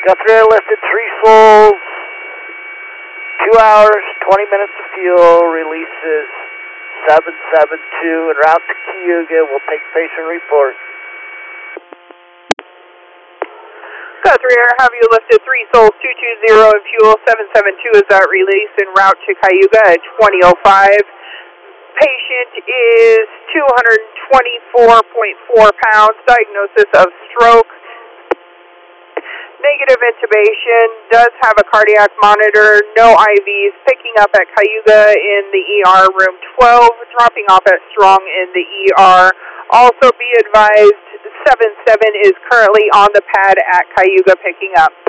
Guthrie lifted 3 souls, 2 hours, 20 minutes of fuel, releases 772 en route to Cayuga. We'll take patient report. Guthrie Air, have you lifted 3 souls, 220 and fuel, 772 is that release en route to Cayuga at 20:05. Patient is 224.4 pounds, diagnosis of stroke, negative intubation, does have a cardiac monitor, no IVs, picking up at Cayuga in the ER room 12, dropping off at Strong in the ER. Also be advised, 77 is currently on the pad at Cayuga picking up.